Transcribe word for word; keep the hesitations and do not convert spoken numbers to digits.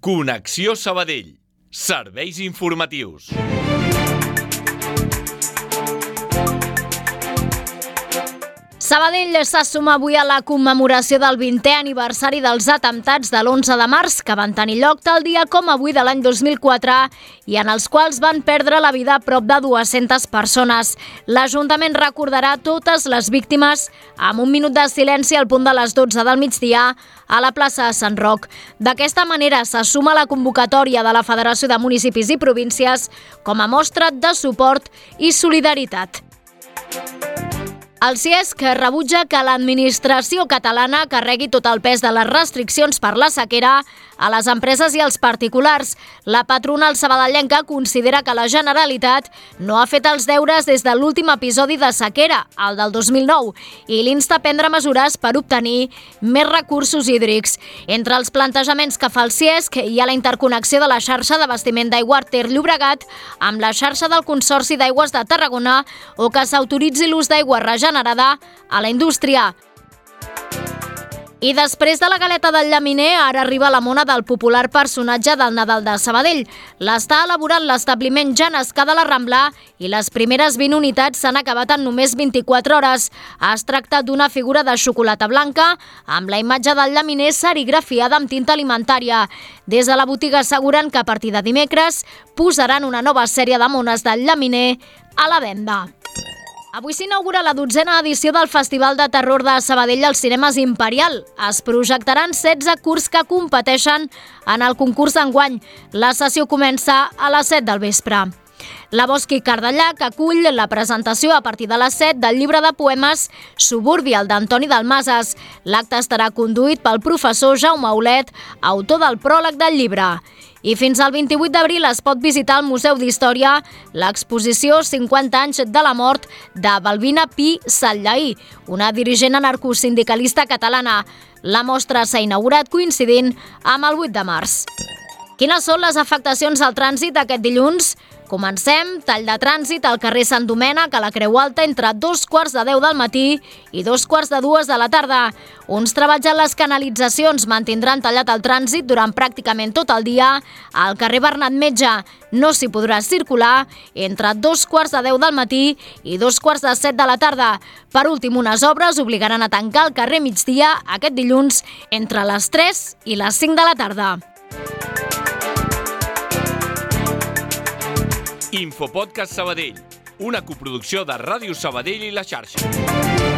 Connexió Sabadell. Serveis informatius. Sabadell se suma avui a la commemoració del vintè aniversari dels atemptats de l'onze de març, que van tenir lloc tal dia com avui de l'any dos mil quatre i en els quals van perdre la vida prop de dues-centes persones. L'Ajuntament recordarà totes les víctimes amb un minut de silenci al punt de les dotze del migdia a la plaça de Sant Roc. D'aquesta manera se suma la convocatòria de la Federació de Municipis i Províncies com a mostra de suport i solidaritat. El C I E S C rebutja que l'administració catalana carregui tot el pes de les restriccions per la sequera a les empreses i als particulars. La patronal sabadellenca considera que la Generalitat no ha fet els deures des de l'últim episodi de sequera, el del dos mil nou, i l'insta a prendre mesures per obtenir més recursos hídrics. Entre els plantejaments que fa el C I E S C hi ha la interconnexió de la xarxa d'abastiment d'aigua Ter-Llobregat amb la xarxa del Consorci d'Aigües de Tarragona o que s'autoritzi l'ús d'aigua regenerada a la indústria. I després de la galeta del llaminer, ara arriba la mona del popular personatge del Nadal de Sabadell. L'està elaborant l'establiment Jan Escà de la Rambla i les primeres vint unitats s'han acabat en només vint-i-quatre hores. Es tracta d'una figura de xocolata blanca amb la imatge del llaminer serigrafiada amb tinta alimentària. Des de la botiga asseguren que a partir de dimecres posaran una nova sèrie de mones del llaminer a la venda. Avui s'inaugura la dotzena edició del Festival de Terror de Sabadell als Cinemes Imperial. Es projectaran setze curts que competeixen en el concurs d'enguany. La sessió comença a les set del vespre. La Bosqui Cardellac acull la presentació a partir de les set del llibre de poemes Suburbial d'Antoni Dalmases. L'acte estarà conduït pel professor Jaume Aulet, autor del pròleg del llibre. I fins al vint-i-vuit d'abril es pot visitar al Museu d'Història l'exposició cinquanta anys de la mort de Balbina Pi Sallaí, una dirigent anarcosindicalista catalana. La mostra s'ha inaugurat coincidint amb el vuit de març. Quines són les afectacions al trànsit aquest dilluns? Comencem. Tall de trànsit al carrer Sant Domènec a la Creu Alta entre dos quarts de deu del matí i dos quarts de dues de la tarda. Uns treballs en les canalitzacions mantindran tallat el trànsit durant pràcticament tot el dia. Al carrer Bernat Metge no s'hi podrà circular entre dos quarts de deu del matí i dos quarts de set de la tarda. Per últim, unes obres obligaran a tancar el carrer Migdia aquest dilluns entre les tres i les cinc de la tarda. Infopodcast Sabadell, una coproducció de Ràdio Sabadell i la xarxa.